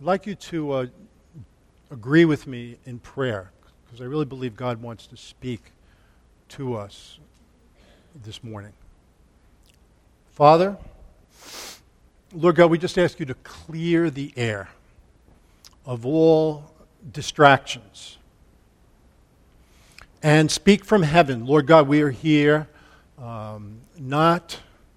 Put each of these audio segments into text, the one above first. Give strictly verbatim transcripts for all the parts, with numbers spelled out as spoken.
I'd like you to uh, agree with me in prayer, because I really believe God wants to speak to us this morning. Father, Lord God, we just ask you to clear the air of all distractions and speak from heaven. Lord God, we are here um, not,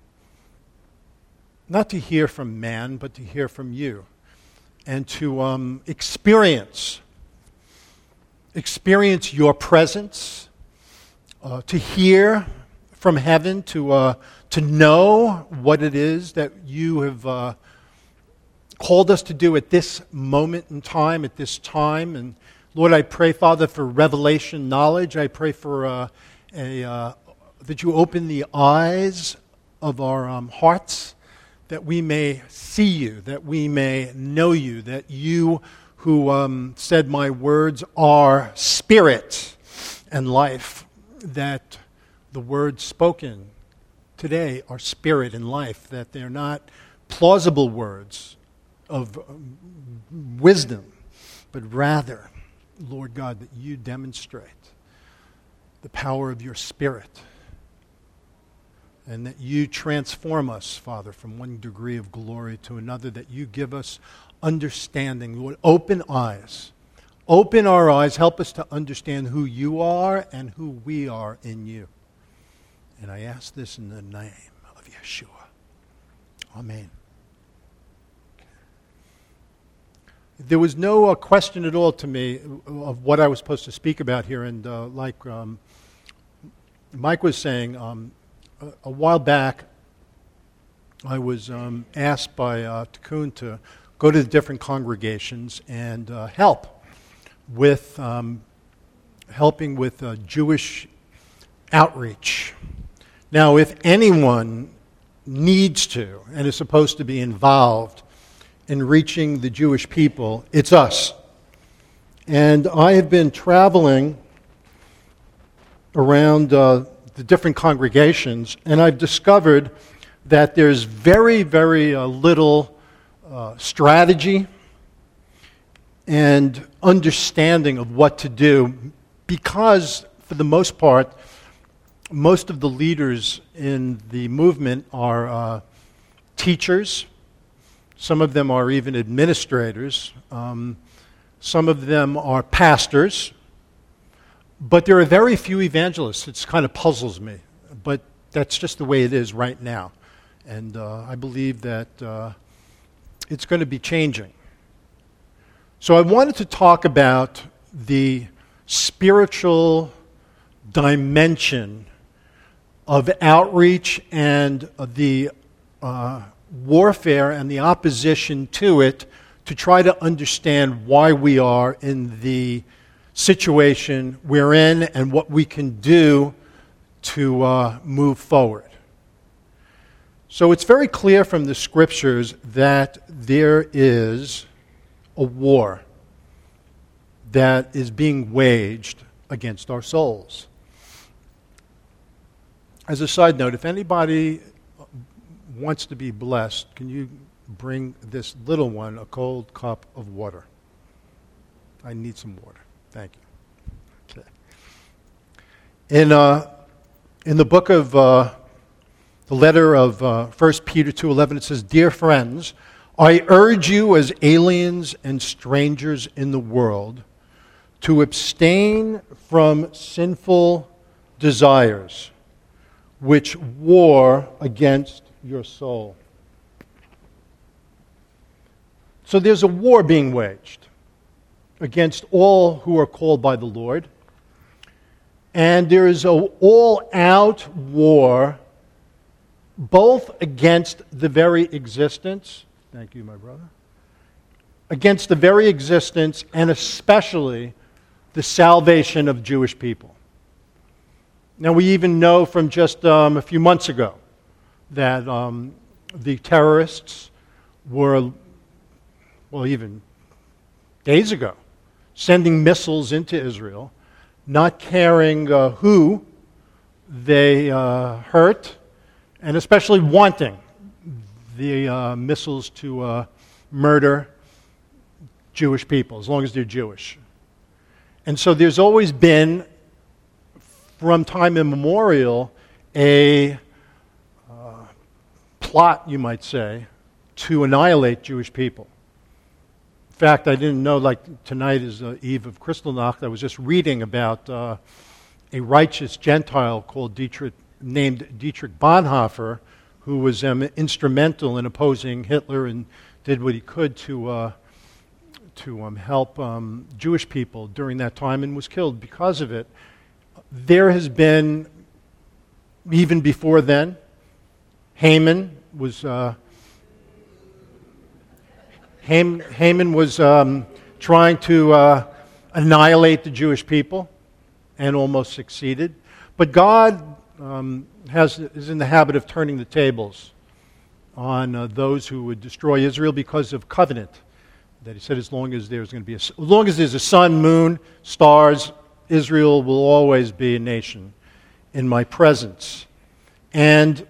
not to hear from man, but to hear from you. And to um, experience, experience your presence, uh, to hear from heaven, to uh, to know what it is that you have uh, called us to do at this moment in time, at this time. And Lord, I pray, Father, for revelation knowledge. I pray for uh, a uh, that you open the eyes of our um, hearts, that we may see you, that we may know you, that you who um, said my words are spirit and life, that the words spoken today are spirit and life, that they're not plausible words of um, wisdom, but rather, Lord God, that you demonstrate the power of your spirit, and that you transform us, Father, from one degree of glory to another, that you give us understanding. Lord, open eyes. Open our eyes. Help us to understand who you are and who we are in you. And I ask this in the name of Yeshua. Amen. There was no uh, question at all to me of what I was supposed to speak about here. And uh, like um, Mike was saying, um, a, a while back, I was um, asked by uh, Tikkun to go to the different congregations and uh, help with um, helping with uh, Jewish outreach. Now, if anyone needs to and is supposed to be involved in reaching the Jewish people, it's us. And I have been traveling around uh, the different congregations, and I've discovered that there's very, very uh, little uh, strategy and understanding of what to do, because, for the most part, most of the leaders in the movement are uh, teachers. Some of them are even administrators. Um, some of them are pastors. But there are very few evangelists. It kind of puzzles me. But that's just the way it is right now. And uh, I believe that uh, it's going to be changing. So I wanted to talk about the spiritual dimension of outreach and the uh, warfare and the opposition to it, to try to understand why we are in the situation we're in and what we can do to uh, move forward. So it's very clear from the scriptures that there is a war that is being waged against our souls. As a side note, if anybody wants to be blessed, can you bring this little one a cold cup of water? I need some water. Thank you. Okay. In uh, in the book of uh, the letter of uh, First Peter two eleven, it says, "Dear friends, I urge you as aliens and strangers in the world to abstain from sinful desires, which war against your soul." So there's a war being waged against all who are called by the Lord. And there is an all-out war both against the very existence, thank you, my brother, against the very existence and especially the salvation of Jewish people. Now, we even know from just um, a few months ago that um, the terrorists were, well, even days ago, sending missiles into Israel, not caring uh, who they uh, hurt, and especially wanting the uh, missiles to uh, murder Jewish people, as long as they're Jewish. And so there's always been, from time immemorial, a uh, plot, you might say, to annihilate Jewish people. In fact, I didn't know, like tonight is the eve of Kristallnacht, I was just reading about uh, a righteous Gentile called Dietrich, named Dietrich Bonhoeffer, who was um, instrumental in opposing Hitler and did what he could to uh, to um, help um, Jewish people during that time and was killed because of it. There has been, even before then, Haman was uh, Ham, Haman was um, trying to uh, annihilate the Jewish people and almost succeeded. But God um, has is in the habit of turning the tables on uh, those who would destroy Israel because of covenant. That he said, as long as there's going to be a, as long as there's a sun, moon, stars, Israel will always be a nation in my presence. And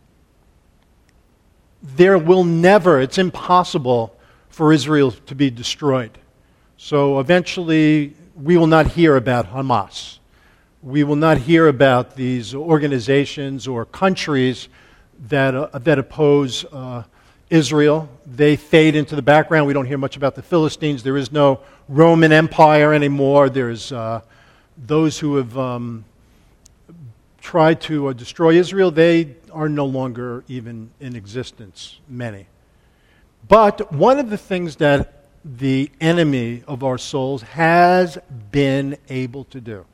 there will never, it's impossible for Israel to be destroyed. So eventually, we will not hear about Hamas. We will not hear about these organizations or countries that uh, that oppose uh, Israel. They fade into the background. We don't hear much about the Philistines. There is no Roman Empire anymore. There's uh, those who have um, tried to uh, destroy Israel. They are no longer even in existence, many. But one of the things that the enemy of our souls has been able to do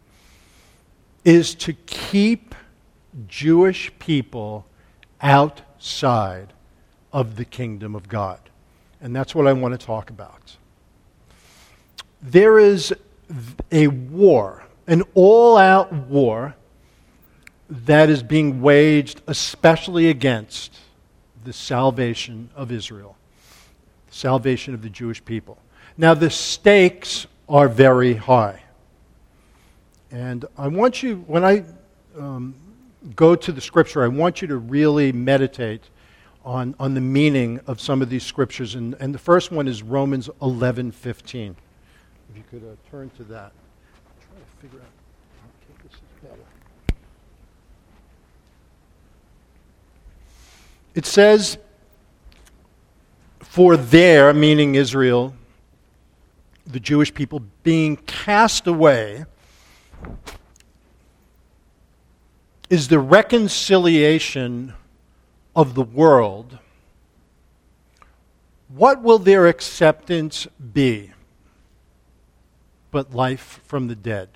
is to keep Jewish people outside of the kingdom of God. And that's what I want to talk about. There is a war, an all-out war that is being waged especially against the salvation of Israel, the salvation of the Jewish people. Now, the stakes are very high. And I want you, when I um, go to the Scripture, I want you to really meditate on, on the meaning of some of these Scriptures. And, and the first one is Romans eleven fifteen. If you could uh, turn to that. I'm trying to figure out how to take this is better. It says, for there, meaning Israel, the Jewish people, being cast away, is the reconciliation of the world. What will their acceptance be but life from the dead?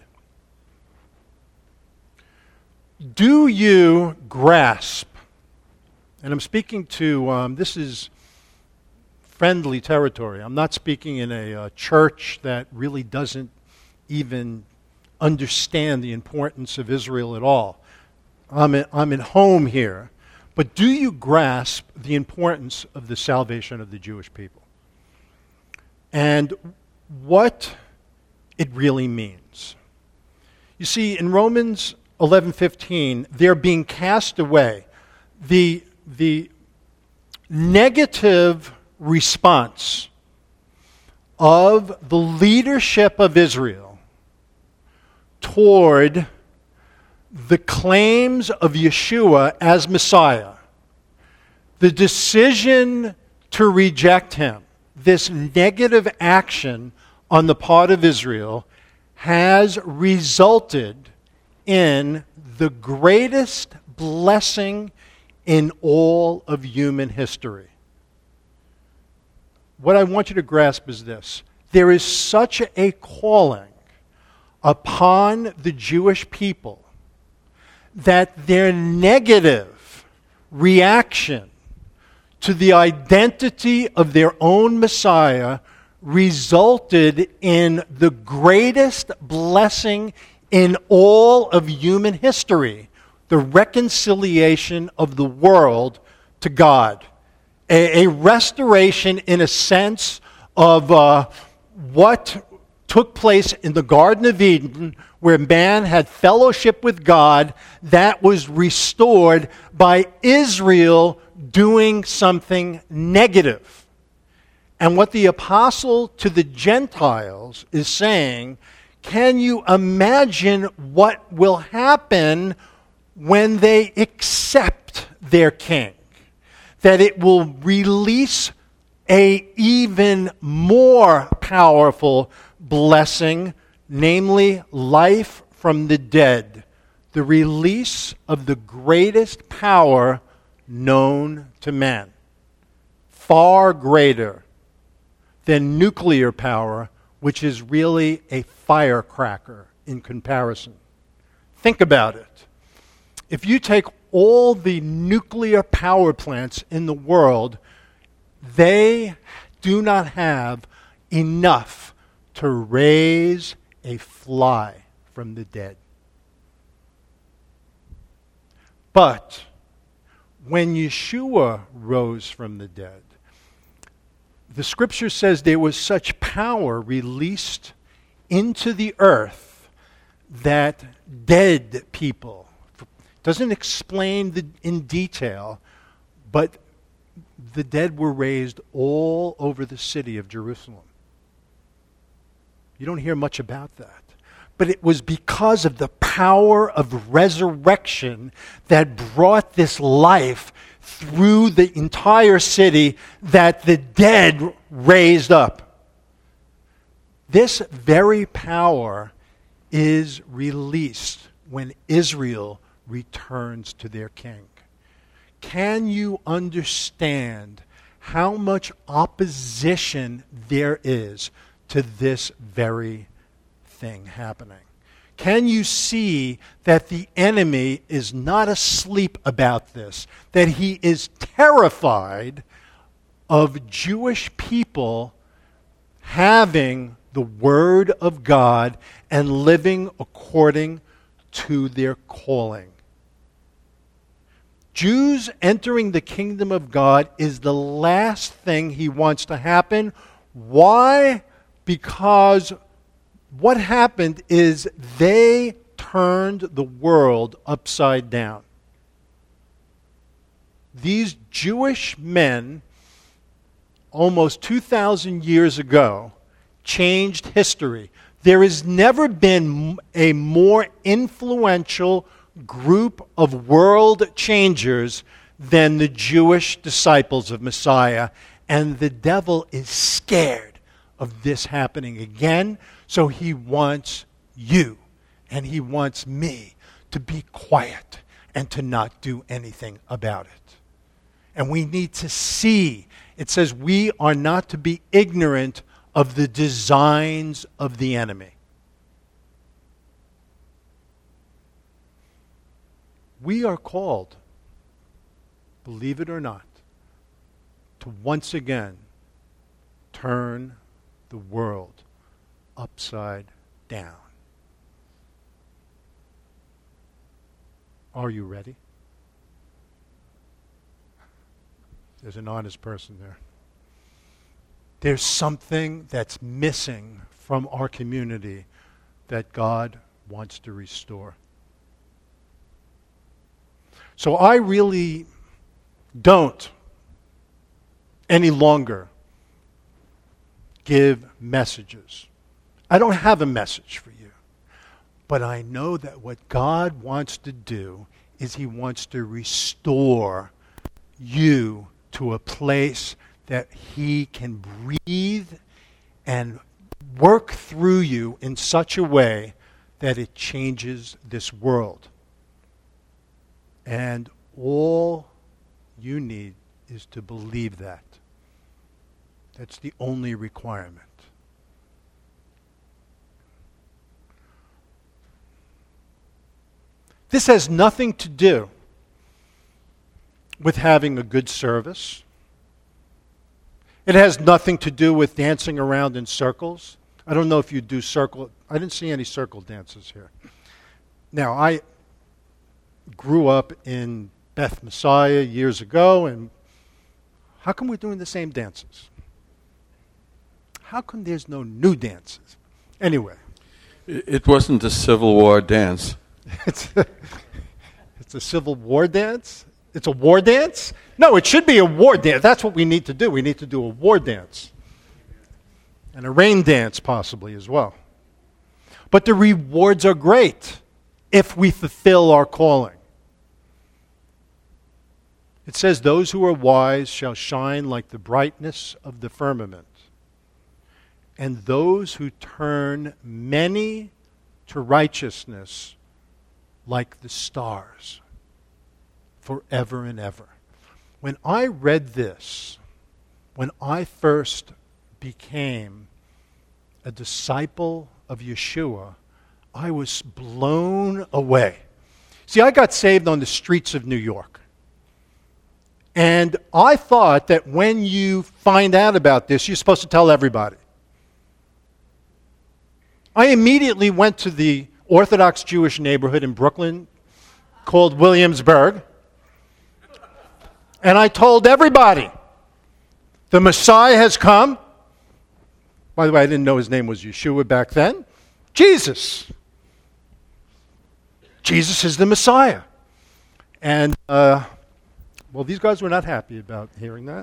Do you grasp, and I'm speaking to, um, this is friendly territory. I'm not speaking in a uh, church that really doesn't even understand the importance of Israel at all. I'm in, I'm in home here. But do you grasp the importance of the salvation of the Jewish people? And what it really means. You see, in Romans eleven fifteen, they're being cast away. The, the negative response of the leadership of Israel toward the claims of Yeshua as Messiah, the decision to reject him, this negative action on the part of Israel has resulted in the greatest blessing in all of human history. What I want you to grasp is this. There is such a calling upon the Jewish people that their negative reaction to the identity of their own Messiah resulted in the greatest blessing in all of human history, the reconciliation of the world to God. A, a restoration, in a sense, of uh, what took place in the Garden of Eden, where man had fellowship with God, that was restored by Israel doing something negative. And what the apostle to the Gentiles is saying, can you imagine what will happen when they accept their king? That it will release a even more powerful blessing, namely life from the dead, the release of the greatest power known to man, far greater than nuclear power, which is really a firecracker in comparison. Think about it. If you take all the nuclear power plants in the world, they do not have enough to raise a fly from the dead. But when Yeshua rose from the dead, the scripture says there was such power released into the earth that dead people, doesn't explain the, in detail, but the dead were raised all over the city of Jerusalem. You don't hear much about that. But it was because of the power of resurrection that brought this life through the entire city that the dead raised up. This very power is released when Israel returns to their king. Can you understand how much opposition there is to this very thing happening? Can you see that the enemy is not asleep about this, that he is terrified of Jewish people having the Word of God and living according to their calling? Jews entering the kingdom of God is the last thing he wants to happen. Why? Because what happened is they turned the world upside down. These Jewish men, almost two thousand years ago, changed history. There has never been a more influential group of world changers than the Jewish disciples of Messiah, and the devil is scared of this happening again. So he wants you and he wants me to be quiet and to not do anything about it. And we need to see, it says we are not to be ignorant of the designs of the enemy. We are called, believe it or not, to once again turn the world upside down. Are you ready? There's an honest person there. There's something that's missing from our community that God wants to restore. So I really don't any longer give messages. I don't have a message for you. But I know that what God wants to do is he wants to restore you to a place that he can breathe and work through you in such a way that it changes this world. And all you need is to believe that. That's the only requirement. This has nothing to do with having a good service. It has nothing to do with dancing around in circles. I don't know if you do circle. I didn't see any circle dances here. Now, I grew up in Beth Messiah years ago, and how come we're doing the same dances? How come there's no new dances? Anyway. It wasn't a Civil War dance. It's a, it's a Civil War dance? It's a war dance? No, it should be a war dance. That's what we need to do. We need to do a war dance. and a rain dance possibly as well. But the rewards are great if we fulfill our calling. It says, those who are wise shall shine like the brightness of the firmament, and those who turn many to righteousness like the stars forever and ever. When I read this, when I first became a disciple of Yeshua, I was blown away. See, I got saved on the streets of New York. And I thought that when you find out about this, you're supposed to tell everybody. I immediately went to the Orthodox Jewish neighborhood in Brooklyn called Williamsburg, and I told everybody, the Messiah has come. By the way, I didn't know his name was Yeshua back then. Jesus. Jesus is the Messiah. And, uh, well, these guys were not happy about hearing that.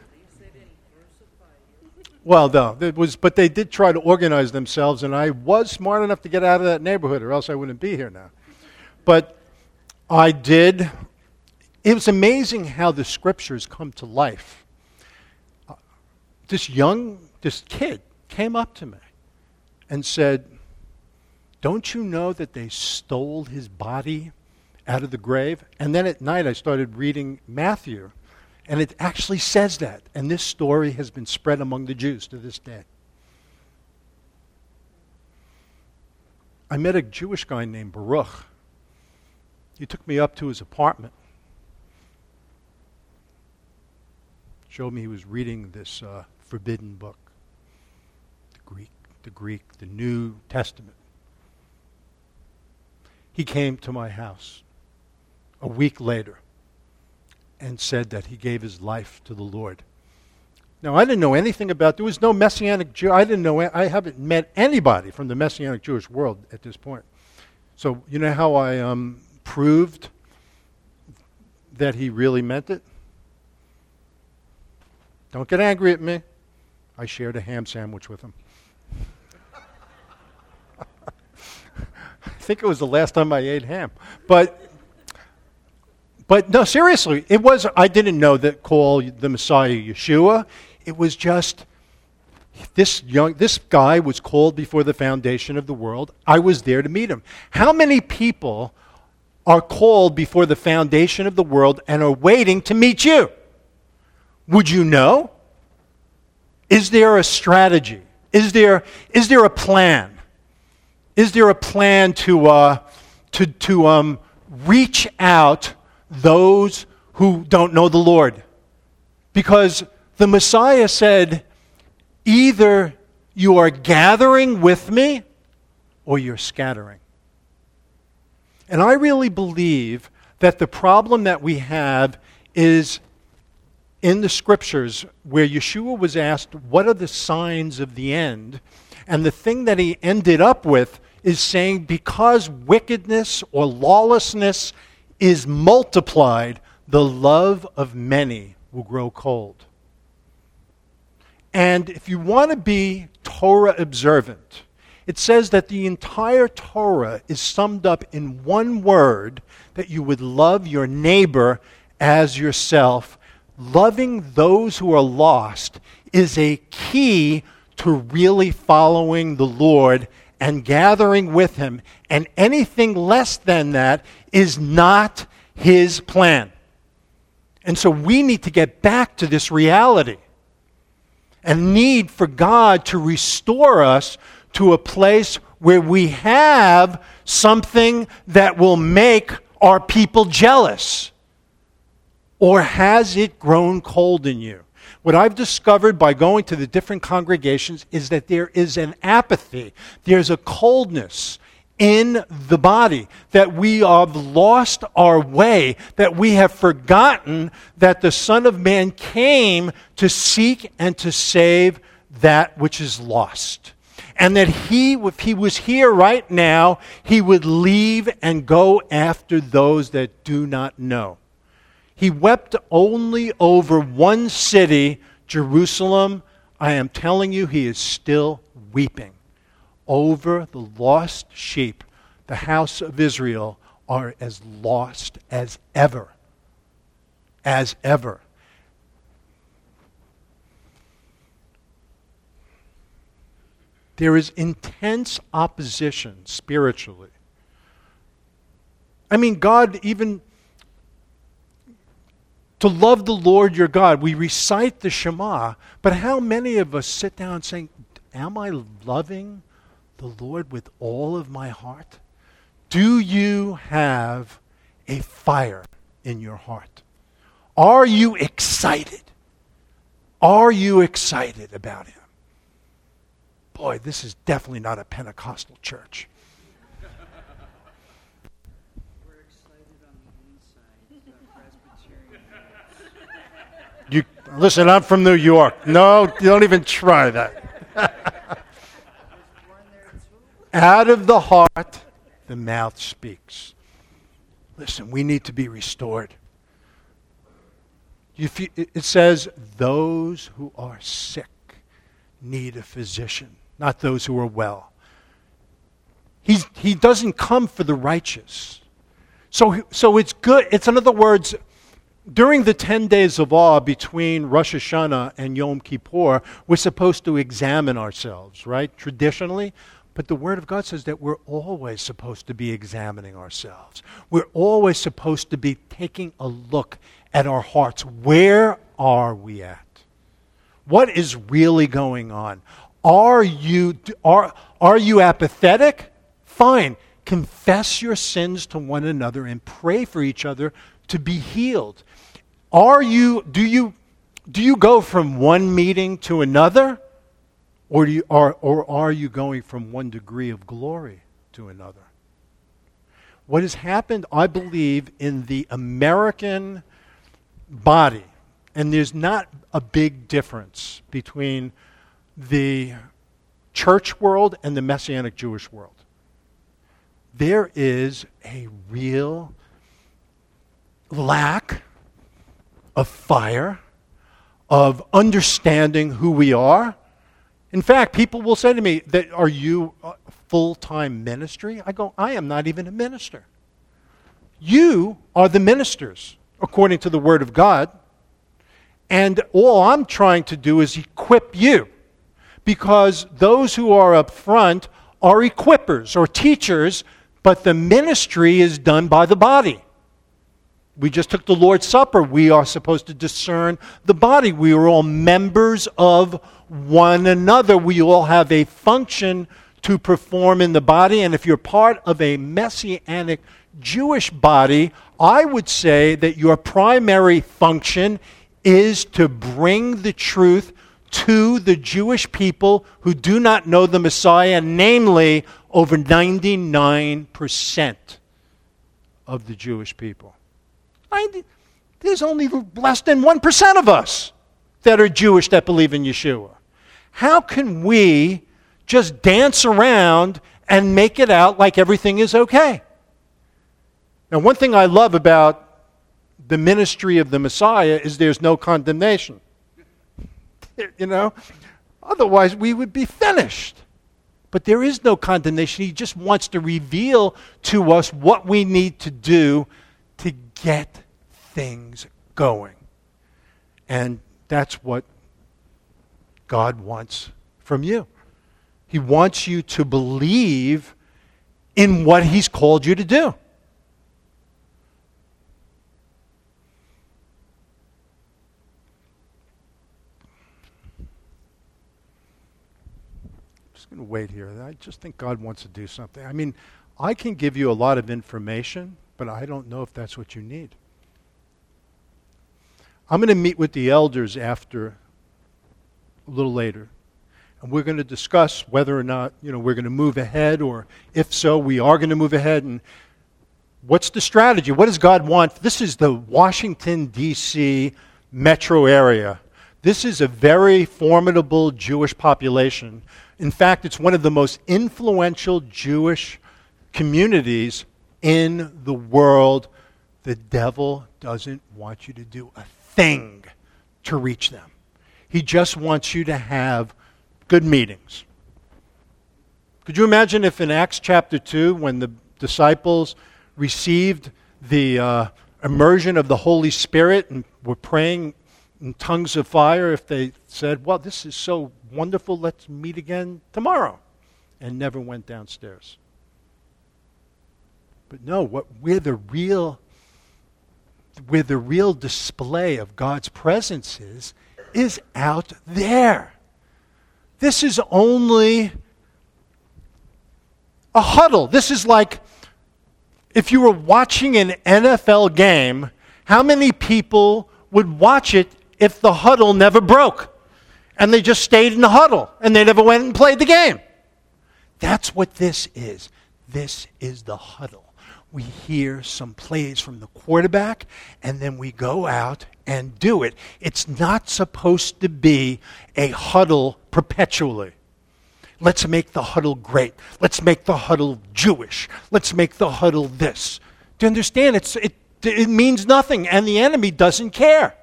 Well, no, it was, but they did try to organize themselves, and I was smart enough to get out of that neighborhood, or else I wouldn't be here now. But I did. It was amazing how the scriptures come to life. Uh, this young, this kid came up to me and said, don't you know that they stole his body out of the grave? And then at night I started reading Matthew, and it actually says that. And this story has been spread among the Jews to this day. I met a Jewish guy named Baruch. He took me up to his apartment, showed me he was reading this uh, forbidden book, the Greek, the Greek, the New Testament. He came to my house a week later and said that he gave his life to the Lord. Now, I didn't know anything about, there was no Messianic Jew, I didn't know, I haven't met anybody from the Messianic Jewish world at this point. So, you know how I um, proved that he really meant it? Don't get angry at me. I shared a ham sandwich with him. I think it was the last time I ate ham. But but no, seriously, it was, I didn't know that call the Messiah Yeshua. It was just this young this guy was called before the foundation of the world. I was there to meet him. How many people are called before the foundation of the world and are waiting to meet you? Would you know? Is there a strategy? Is there is there a plan? Is there a plan to uh, to to um, reach out those who don't know the Lord? Because the Messiah said, either you are gathering with me or you're scattering. And I really believe that the problem that we have is in the scriptures where Yeshua was asked, what are the signs of the end? And the thing that he ended up with is saying, because wickedness or lawlessness is multiplied, the love of many will grow cold. And if you want to be Torah observant, it says that the entire Torah is summed up in one word, that you would love your neighbor as yourself. Loving those who are lost is a key to really following the Lord and gathering with him. And anything less than that is not his plan. And so we need to get back to this reality and need for God to restore us to a place where we have something that will make our people jealous. Or has it grown cold in you? What I've discovered by going to the different congregations is that there is an apathy. There's a coldness in the body, that we have lost our way, that we have forgotten that the Son of Man came to seek and to save that which is lost. And that he, if he was here right now, he would leave and go after those that do not know. He wept only over one city, Jerusalem. I am telling you, he is still weeping over the lost sheep. The house of Israel are as lost as ever. As ever. There is intense opposition spiritually. I mean, God even, to love the Lord your God, we recite the Shema, but how many of us sit down saying, am I loving the Lord with all of my heart? Do you have a fire in your heart? Are you excited? Are you excited about him? Boy, this is definitely not a Pentecostal church. We're excited on the inside, uh, Presbyterian. You listen, I'm from New York. No, you don't even try that. Out of the heart, the mouth speaks. Listen, we need to be restored. You feel, it says, those who are sick need a physician, not those who are well. He's, he doesn't come for the righteous. So, so it's good. It's, in other words, during the ten days of awe between Rosh Hashanah and Yom Kippur, we're supposed to examine ourselves, right? Traditionally. But the Word of God says that we're always supposed to be examining ourselves. We're always supposed to be taking a look at our hearts. Where are we at? What is really going on? Are you, are, are you apathetic? Fine. Confess your sins to one another and pray for each other to be healed. Are you, do you, do you go from one meeting to another? Or, do you, are, or are you going from one degree of glory to another? What has happened, I believe, in the American body, and there's not a big difference between the church world and the Messianic Jewish world. There is a real lack of fire, of understanding who we are. In fact, people will say to me, that, are you a full-time ministry? I go, I am not even a minister. You are the ministers, according to the Word of God. And all I'm trying to do is equip you. Because those who are up front are equippers or teachers, but the ministry is done by the body. We just took the Lord's Supper. We are supposed to discern the body. We are all members of one another. We all have a function to perform in the body. And if you're part of a Messianic Jewish body, I would say that your primary function is to bring the truth to the Jewish people who do not know the Messiah, namely over ninety-nine percent of the Jewish people. I, there's only less than one percent of us that are Jewish that believe in Yeshua. How can we just dance around and make it out like everything is okay? Now, one thing I love about the ministry of the Messiah is there's no condemnation. You know? Otherwise, we would be finished. But there is no condemnation. He just wants to reveal to us what we need to do to get things going. And that's what God wants from you. He wants you to believe in what He's called you to do. I'm just going to wait here. I just think God wants to do something. I mean, I can give you a lot of information, but I don't know if that's what you need. I'm going to meet with the elders after, a little later, and we're going to discuss whether or not, you know, we're going to move ahead, or if so, we are going to move ahead, and what's the strategy? What does God want? This is the Washington, D C metro area. This is a very formidable Jewish population. In fact, it's one of the most influential Jewish communities in the world. The devil doesn't want you to do a thing to reach them. He just wants you to have good meetings. Could you imagine if in Acts chapter two, when the disciples received the uh, immersion of the Holy Spirit and were praying in tongues of fire, if they said, well, this is so wonderful, let's meet again tomorrow, and never went downstairs? But no, what where the real where the real display of God's presence is, is out there. This is only a huddle. This is like if you were watching an N F L game, how many people would watch it if the huddle never broke and they just stayed in the huddle and they never went and played the game? That's what this is. This is the huddle. We hear some plays from the quarterback, and then we go out and do it. It's not supposed to be a huddle perpetually. Let's make the huddle great. Let's make the huddle Jewish. Let's make the huddle this. Do you understand? It's, it, it means nothing, and the enemy doesn't care.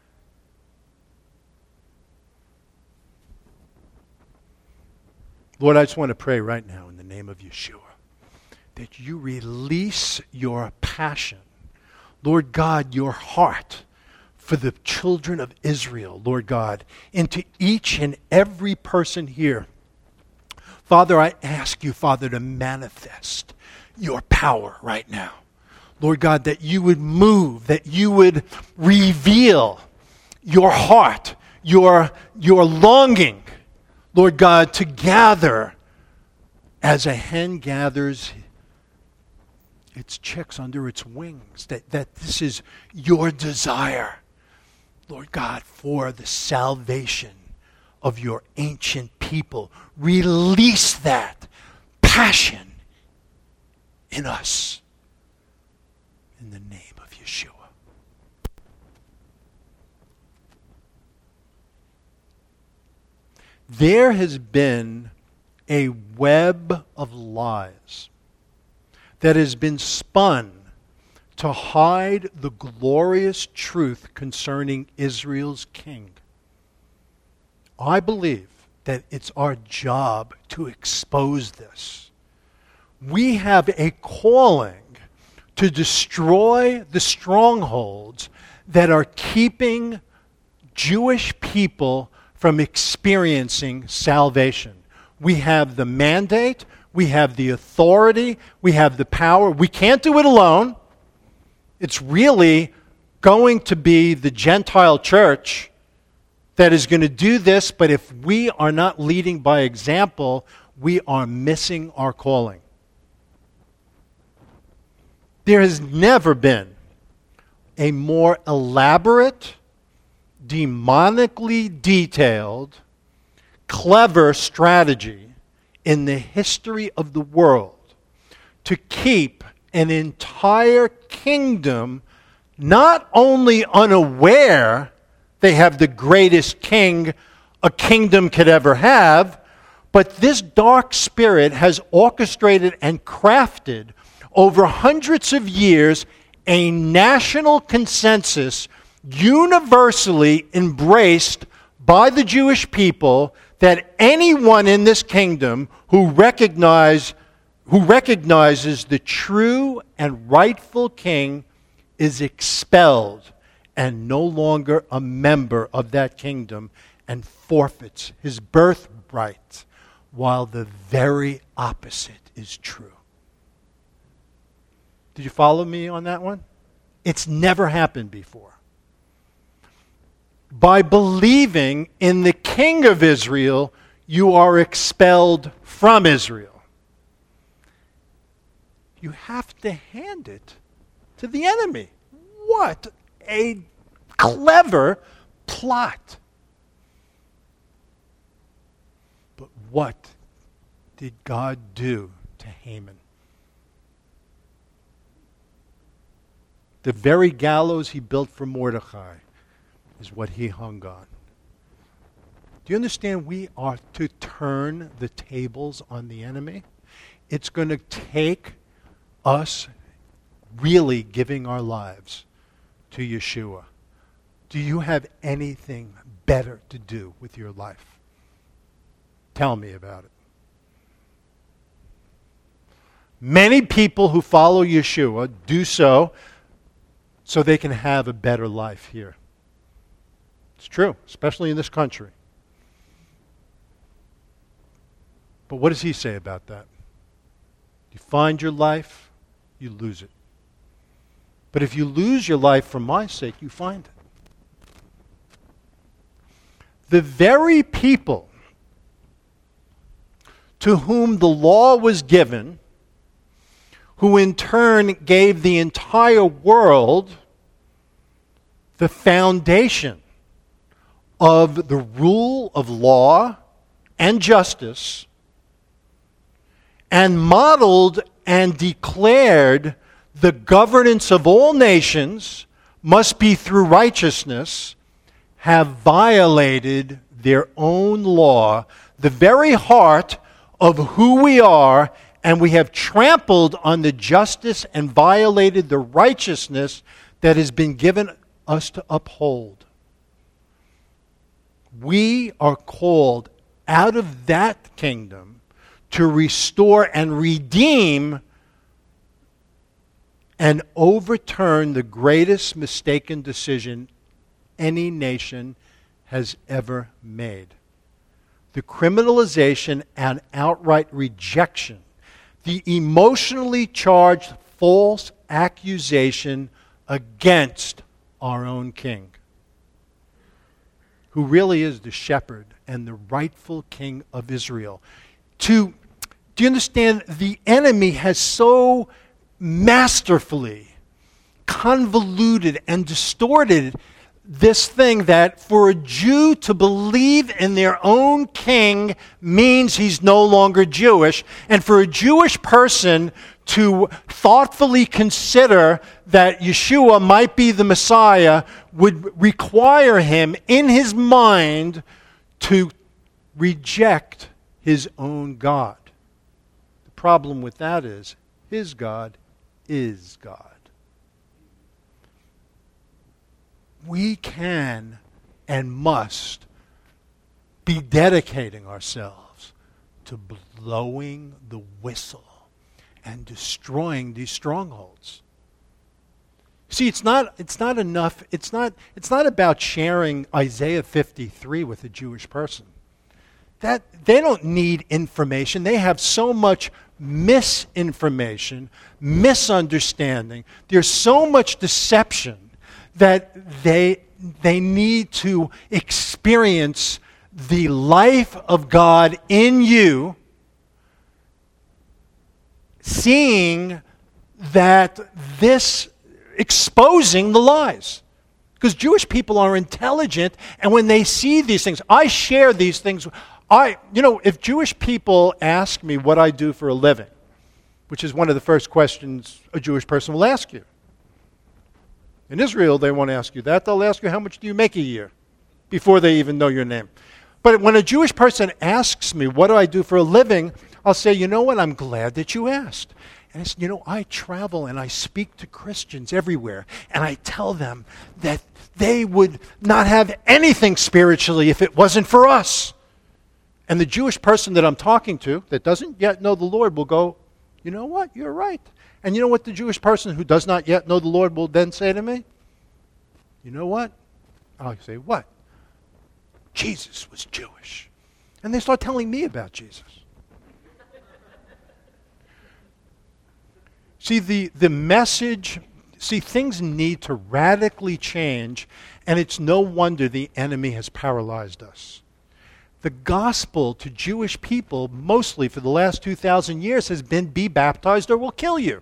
Lord, I just want to pray right now in the name of Yeshua, that you release your passion, Lord God, your heart for the children of Israel, Lord God, into each and every person here. Father, I ask you, Father, to manifest your power right now. Lord God, that you would move, that you would reveal your heart, your, your longing, Lord God, to gather as a hen gathers its chicks under its wings, that, that this is your desire, Lord God, for the salvation of your ancient people. Release that passion in us in the name of Yeshua. There has been a web of lies that has been spun to hide the glorious truth concerning Israel's king. I believe that it's our job to expose this. We have a calling to destroy the strongholds that are keeping Jewish people from experiencing salvation. We have the mandate, we have the authority, we have the power. We can't do it alone. It's really going to be the Gentile church that is going to do this, but if we are not leading by example, we are missing our calling. There has never been a more elaborate, demonically detailed, clever strategy in the history of the world to keep an entire kingdom not only unaware they have the greatest king a kingdom could ever have, but this dark spirit has orchestrated and crafted over hundreds of years a national consensus universally embraced by the Jewish people that anyone in this kingdom who recognize, who recognizes the true and rightful king is expelled and no longer a member of that kingdom and forfeits his birthright, while the very opposite is true. Did you follow me on that one? It's never happened before. By believing in the King of Israel, you are expelled from Israel. You have to hand it to the enemy. What a clever plot. But what did God do to Haman? The very gallows he built for Mordecai is what he hung on. Do you understand we are to turn the tables on the enemy? It's going to take us really giving our lives to Yeshua. Do you have anything better to do with your life? Tell me about it. Many people who follow Yeshua do so so they can have a better life here. It's true, especially in this country. But what does he say about that? You find your life, you lose it. But if you lose your life for my sake, you find it. The very people to whom the law was given, who in turn gave the entire world the foundation of the rule of law and justice, and modeled and declared the governance of all nations must be through righteousness, have violated their own law, the very heart of who we are, and we have trampled on the justice and violated the righteousness that has been given us to uphold. We are called out of that kingdom to restore and redeem and overturn the greatest mistaken decision any nation has ever made. The criminalization and outright rejection, the emotionally charged false accusation against our own king, who really is the shepherd and the rightful king of Israel. To, do you understand? The enemy has so masterfully convoluted and distorted this thing that for a Jew to believe in their own king means he's no longer Jewish, and for a Jewish person to thoughtfully consider that Yeshua might be the Messiah would require him in his mind to reject his own God. The problem with that is his God is God. We can and must be dedicating ourselves to blowing the whistle and destroying these strongholds. See, it's not it's not enough, it's not it's not about sharing Isaiah fifty-three with a Jewish person. That they don't need information. They have so much misinformation, misunderstanding. There's so much deception that they, they need to experience the life of God in you, seeing that this, exposing the lies. Because Jewish people are intelligent, and when they see these things, I share these things. I, you know, if Jewish people ask me what I do for a living, which is one of the first questions a Jewish person will ask you. In Israel, they won't ask you that. They'll ask you, how much do you make a year? Before they even know your name. But when a Jewish person asks me, what do I do for a living? I'll say, you know what? I'm glad that you asked. And I said, you know, I travel and I speak to Christians everywhere. And I tell them that they would not have anything spiritually if it wasn't for us. And the Jewish person that I'm talking to that doesn't yet know the Lord will go, you know what? You're right. And you know what the Jewish person who does not yet know the Lord will then say to me? You know what? I'll say, what? Jesus was Jewish. And they start telling me about Jesus. See, the, the message, see, things need to radically change, and it's no wonder the enemy has paralyzed us. The gospel to Jewish people, mostly for the last two thousand years, has been be baptized or we'll kill you.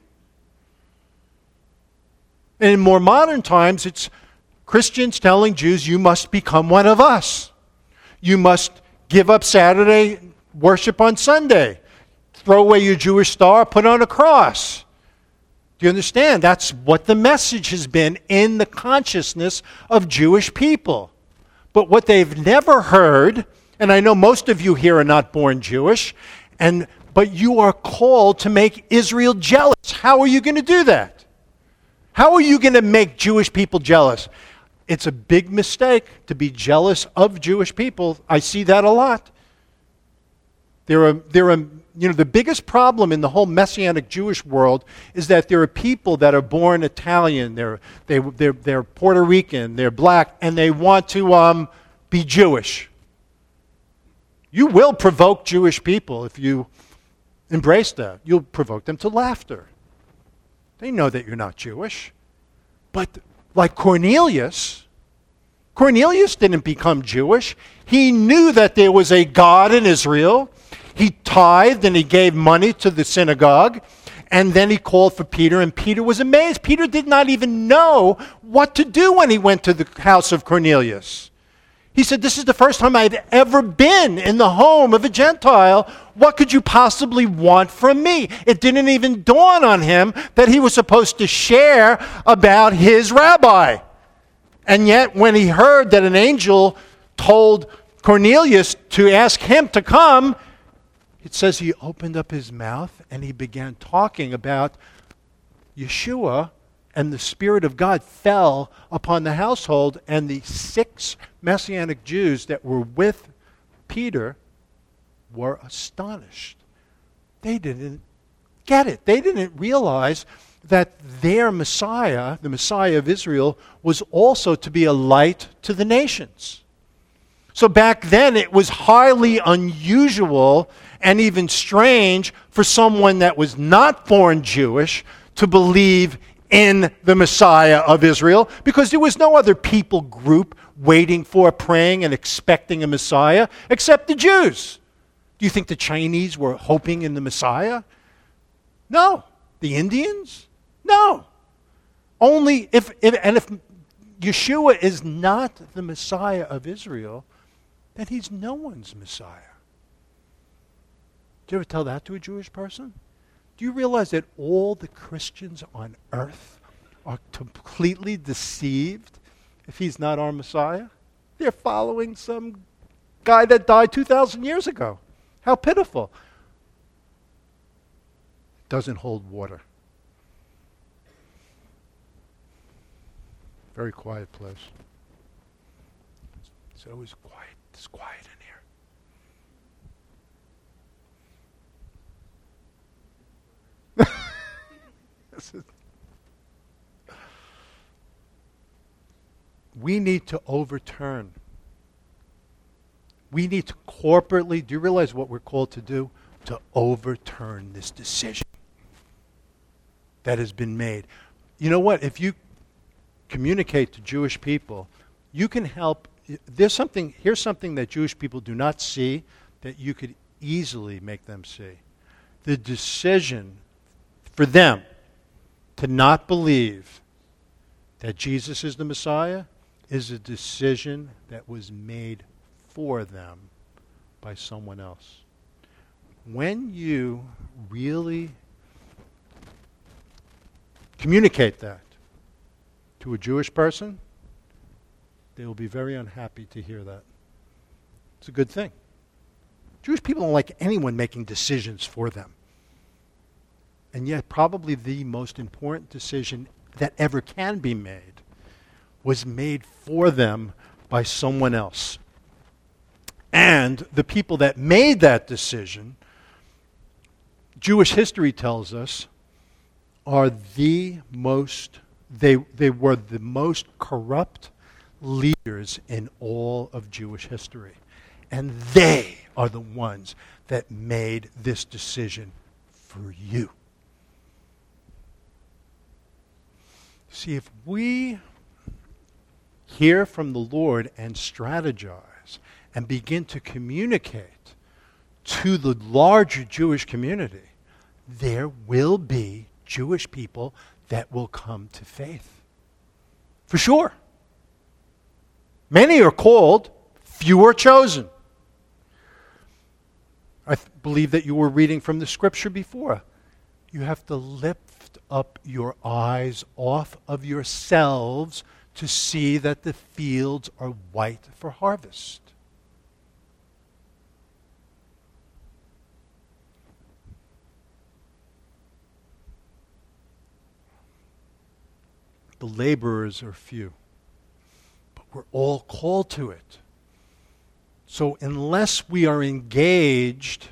And in more modern times, it's Christians telling Jews, you must become one of us. You must give up Saturday, worship on Sunday. Throw away your Jewish star, put on a cross. Do you understand? That's what the message has been in the consciousness of Jewish people. But what they've never heard, and I know most of you here are not born Jewish, and but you are called to make Israel jealous. How are you going to do that? How are you going to make Jewish people jealous? It's a big mistake to be jealous of Jewish people. I see that a lot. There are, there are, you know, the biggest problem in the whole Messianic Jewish world is that there are people that are born Italian, they're, they, they're, they're Puerto Rican, they're black, and they want to um, be Jewish. You will provoke Jewish people if you embrace that. You'll provoke them to laughter. They know that you're not Jewish. But like Cornelius, Cornelius didn't become Jewish. He knew that there was a God in Israel. He tithed and he gave money to the synagogue. And then he called for Peter, and Peter was amazed. Peter did not even know what to do when he went to the house of Cornelius. He said, "This is the first time I've ever been in the home of a Gentile. What could you possibly want from me?" It didn't even dawn on him that he was supposed to share about his rabbi. And yet, when he heard that an angel told Cornelius to ask him to come, it says he opened up his mouth and he began talking about Yeshua, and the Spirit of God fell upon the household, and the six Messianic Jews that were with Peter were astonished. They didn't get it. They didn't realize that their Messiah, the Messiah of Israel, was also to be a light to the nations. So back then it was highly unusual and even strange for someone that was not born Jewish to believe in the Messiah of Israel, because there was no other people group waiting for, praying, and expecting a Messiah except the Jews. Do you think the Chinese were hoping in the Messiah? No. The Indians? No. Only if, if and if Yeshua is not the Messiah of Israel, then he's no one's Messiah. Do you ever tell that to a Jewish person? Do you realize that all the Christians on earth are completely deceived if he's not our Messiah? They're following some guy that died two thousand years ago. How pitiful. Doesn't hold water. Very quiet place. It's always quiet. It's quiet in here. We need to overturn. We need to corporately, do you realize what we're called to do? To overturn this decision that has been made. You know what? If you communicate to Jewish people, you can help. There's something, here's something that Jewish people do not see that you could easily make them see. The decision for them to not believe that Jesus is the Messiah is a decision that was made for them by someone else. When you really communicate that to a Jewish person, they will be very unhappy to hear that. It's a good thing. Jewish people don't like anyone making decisions for them. And yet probably the most important decision that ever can be made was made for them by someone else. And the people that made that decision, Jewish history tells us, are the most, they, they were the most corrupt leaders in all of Jewish history. And they are the ones that made this decision for you. See, if we hear from the Lord and strategize and begin to communicate to the larger Jewish community, there will be Jewish people that will come to faith. For sure. Many are called, few are chosen. I th- believe that you were reading from the scripture before. You have to lift up your eyes off of yourselves to see that the fields are white for harvest. The laborers are few. We're all called to it. So unless we are engaged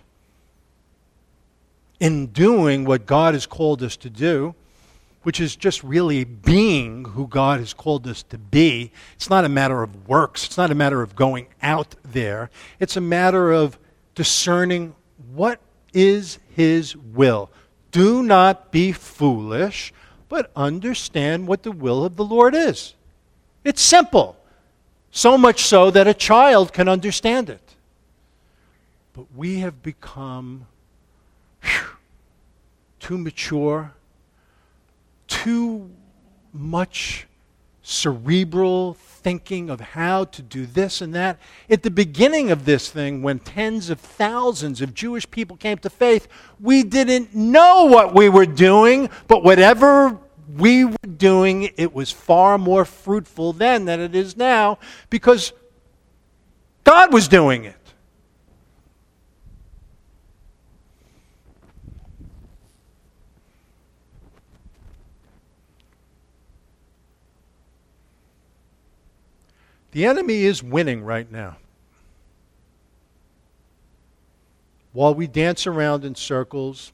in doing what God has called us to do, which is just really being who God has called us to be, it's not a matter of works. It's not a matter of going out there. It's a matter of discerning what is His will. Do not be foolish, but understand what the will of the Lord is. It's simple. So much so that a child can understand it. But we have become whew, too mature, too much cerebral thinking of how to do this and that. At the beginning of this thing, when tens of thousands of Jewish people came to faith, we didn't know what we were doing, but whatever we were doing, it was far more fruitful then than it is now, because God was doing it. The enemy is winning right now. While we dance around in circles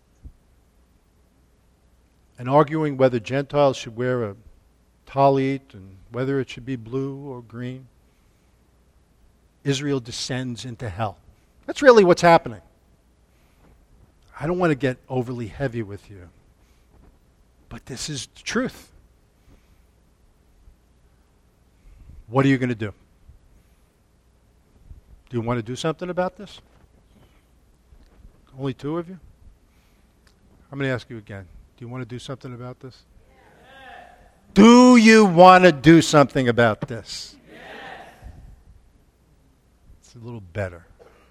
and arguing whether Gentiles should wear a talit and whether it should be blue or green, Israel descends into hell. That's really what's happening. I don't want to get overly heavy with you, but this is the truth. What are you going to do? Do you want to do something about this? Only two of you? I'm going to ask you again. Do you want to do something about this? Yes. Do you want to do something about this? Yes. It's a little better.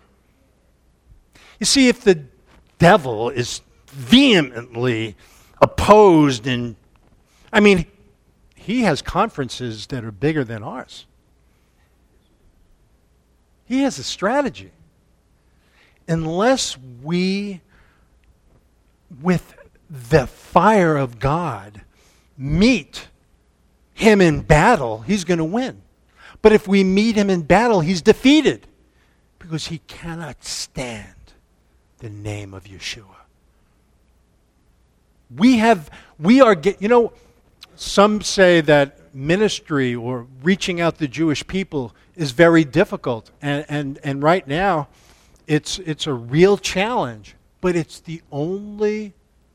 You see, if the devil is vehemently opposed and, I mean, he has conferences that are bigger than ours. He has a strategy. Unless we, with the fire of God, meet him in battle, he's going to win. But if we meet him in battle, he's defeated, because he cannot stand the name of Yeshua. We have, we are, you know, some say that ministry or reaching out to Jewish people is very difficult. And, and, and right now, it's, it's a real challenge. But it's the only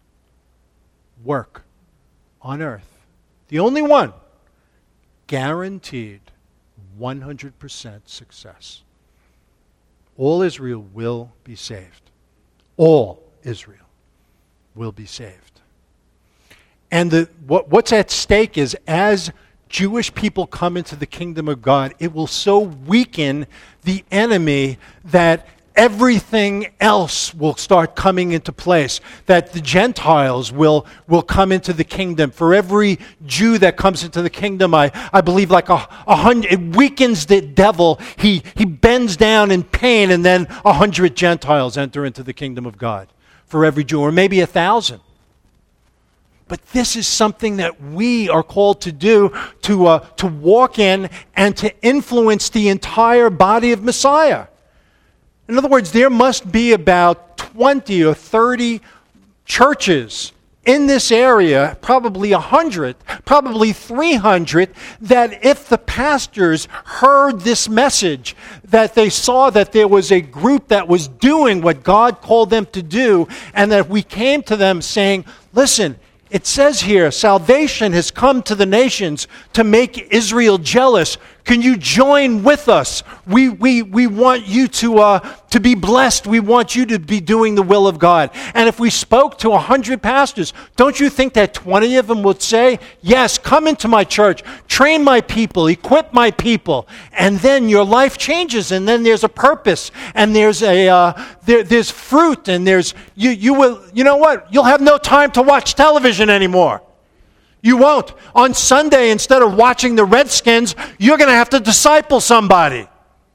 work on earth, the only one, guaranteed one hundred percent success. All Israel will be saved. All Israel will be saved. And the, what, what's at stake is, as Jewish people come into the kingdom of God, it will so weaken the enemy that everything else will start coming into place, that the Gentiles will, will come into the kingdom. For every Jew that comes into the kingdom, I, I believe like a, a hundred, it weakens the devil. He, he bends down in pain, and then a hundred Gentiles enter into the kingdom of God for every Jew, or maybe a thousand. But this is something that we are called to do, to, uh, to walk in and to influence the entire body of Messiah. In other words, there must be about twenty or thirty churches in this area, probably one hundred, probably three hundred, that if the pastors heard this message, that they saw that there was a group that was doing what God called them to do, and that we came to them saying, listen, it says here, salvation has come to the nations to make Israel jealous. Can you join with us? We, we, we want you to, uh, to be blessed. We want you to be doing the will of God. And if we spoke to a hundred pastors, don't you think that twenty of them would say, yes, come into my church, train my people, equip my people. And then your life changes, and then there's a purpose, and there's a uh, there, there's fruit, and there's you you will you know what? You'll have no time to watch television anymore. You won't. On Sunday, instead of watching the Redskins, you're going to have to disciple somebody.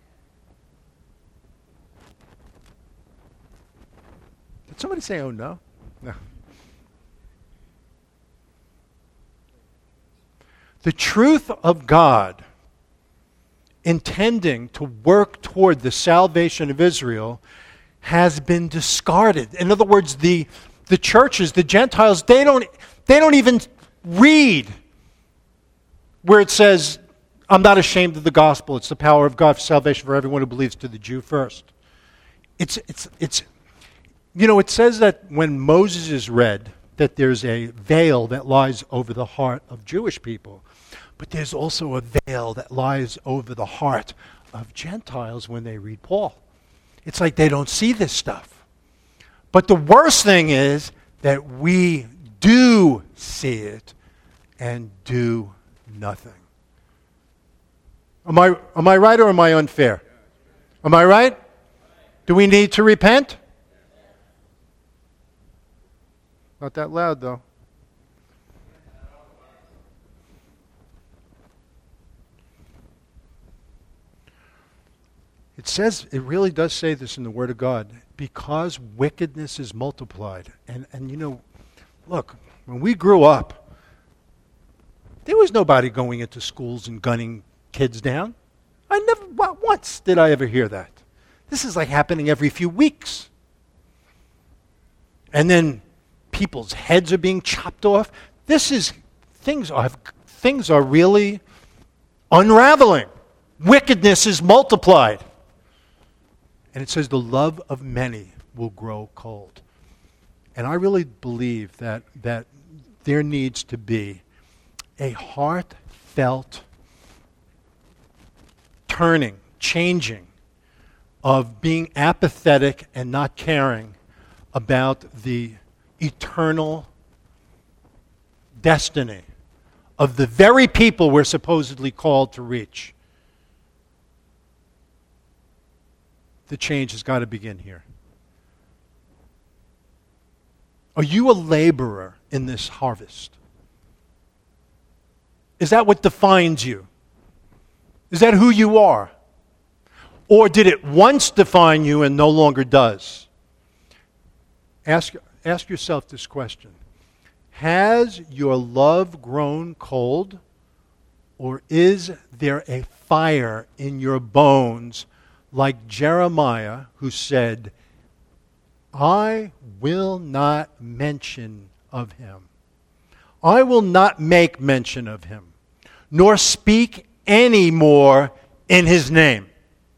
Did somebody say, oh no? No. The truth of God intending to work toward the salvation of Israel has been discarded. In other words, the, the churches, the Gentiles, they don't, they don't even read where it says, I'm not ashamed of the gospel. It's the power of God for salvation for everyone who believes, to the Jew first. It's, it's, it's, you know, it says that when Moses is read, that there's a veil that lies over the heart of Jewish people. But there's also a veil that lies over the heart of Gentiles when they read Paul. It's like they don't see this stuff. But the worst thing is that we do see it and do nothing. Am I, am I right or am I unfair? Am I right? Do we need to repent? Not that loud, though. It says, it really does say this in the Word of God, because wickedness is multiplied. And, and you know, look, when we grew up, there was nobody going into schools and gunning kids down. I never, well, once did I ever hear that. This is like happening every few weeks. And then people's heads are being chopped off. This is, things are, things are really unraveling. Wickedness is multiplied. And it says the love of many will grow cold. And I really believe that, that there needs to be a heartfelt turning, changing of being apathetic and not caring about the eternal destiny of the very people we're supposedly called to reach. The change has got to begin here. Are you a laborer in this harvest? Is that what defines you? Is that who you are? Or did it once define you and no longer does? Ask, ask yourself this question. Has your love grown cold? Or is there a fire in your bones like Jeremiah, who said, I will not mention of him. I will not make mention of him, nor speak any more in his name.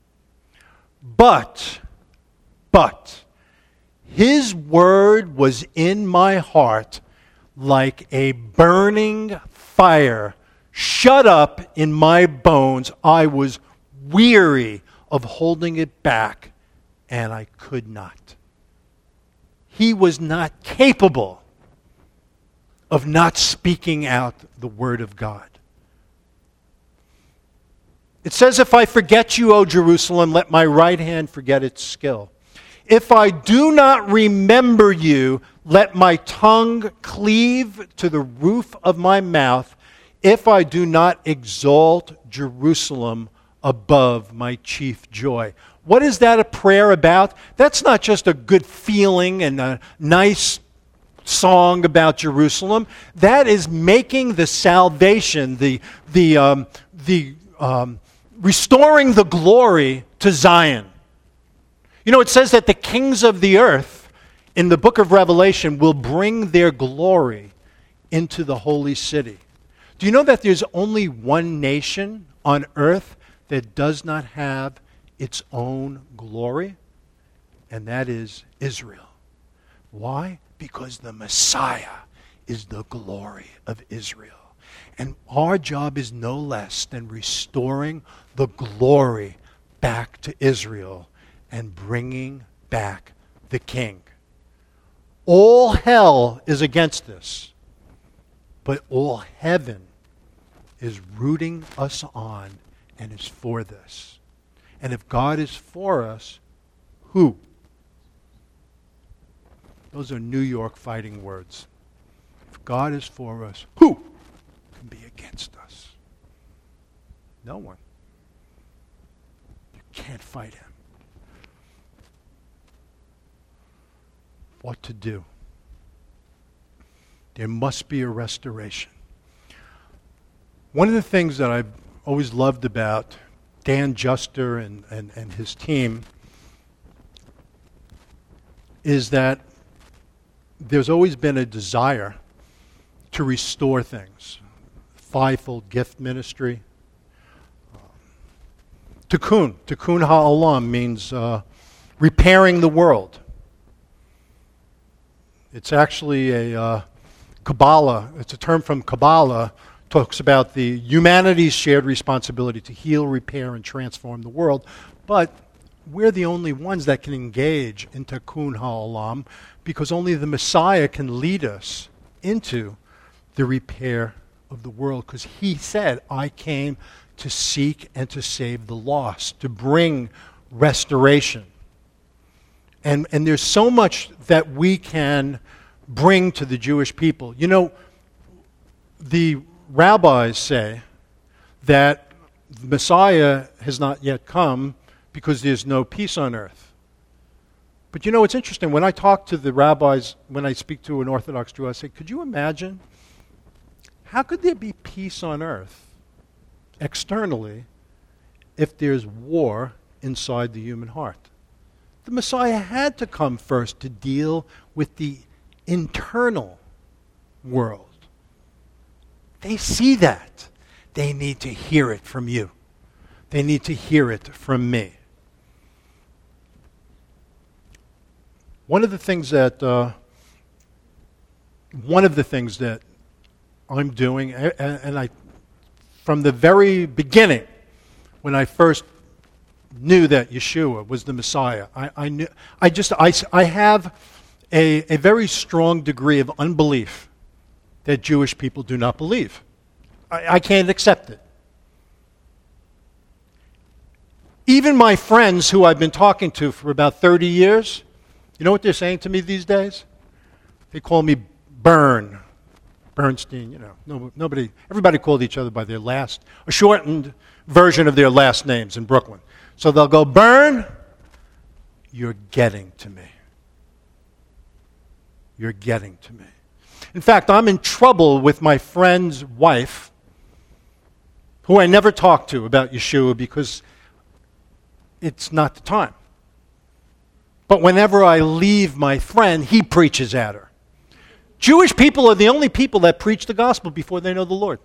But, but, his word was in my heart like a burning fire shut up in my bones. I was weary of holding it back, and I could not. He was not capable of not speaking out the word of God. It says, if I forget you, O Jerusalem, let my right hand forget its skill. If I do not remember you, let my tongue cleave to the roof of my mouth. If I do not exalt Jerusalem above my chief joy. What is that a prayer about? That's not just a good feeling and a nice song about Jerusalem. That is making the salvation, the the um, the um, restoring the glory to Zion. You know, it says that the kings of the earth in the book of Revelation will bring their glory into the holy city. Do you know that there's only one nation on earth that does not have its own glory? And that is Israel. Why? Because the Messiah is the glory of Israel. And our job is no less than restoring the glory back to Israel and bringing back the king. All hell is against this, but all heaven is rooting us on and is for this. And if God is for us, who? Those are New York fighting words. If God is for us, who can be against us? No one. You can't fight him. What to do? There must be a restoration. One of the things that I've always loved about Dan Juster and, and, and his team is that there's always been a desire to restore things. Fivefold gift ministry. Um, Tikkun. Tikkun ha'olam means uh, repairing the world. It's actually a uh, Kabbalah. It's a term from Kabbalah. Talks about the humanity's shared responsibility to heal, repair, and transform the world. But we're the only ones that can engage in Tikkun ha'olam because only the Messiah can lead us into the repair of the world, because he said, I came to seek and to save the lost, to bring restoration. And, and there's so much that we can bring to the Jewish people. You know, the rabbis say that the Messiah has not yet come because there's no peace on earth. But you know, it's interesting. When I talk to the rabbis, when I speak to an Orthodox Jew, I say, could you imagine? How could there be peace on earth externally if there's war inside the human heart? The Messiah had to come first to deal with the internal world. They see that. They need to hear it from you. They need to hear it from me. One of the things that uh, one of the things that I'm doing, and, and I, from the very beginning, when I first knew that Yeshua was the Messiah, I, I knew, I just, I, I have a, a very strong degree of unbelief that Jewish people do not believe. I, I can't accept it. Even my friends who I've been talking to for about thirty years, you know what they're saying to me these days? They call me Bern. Bernstein, you know, no, nobody, everybody called each other by their last, a shortened version of their last names in Brooklyn. So they'll go, Bern, you're getting to me. You're getting to me. In fact, I'm in trouble with my friend's wife, who I never talk to about Yeshua because it's not the time. But whenever I leave my friend, he preaches at her. Jewish people are the only people that preach the gospel before they know the Lord.